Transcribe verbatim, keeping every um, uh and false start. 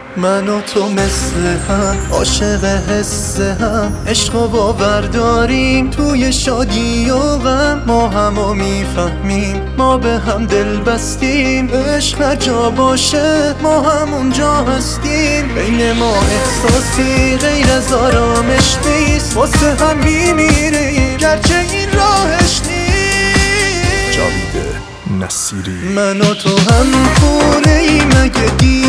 من و تو مثل هم عاشق حس هم، عشق و باور داریم توی شادی و غم. ما همو میفهمیم، ما به هم دل بستیم. عشق هر جا باشه ما همونجا هستیم. بین ما احساسی غیر از آرامش نیست، واسه هم میمیریم گرچه این راهش نیست. جاوید نصیری. من و تو هم خونه ایم اگه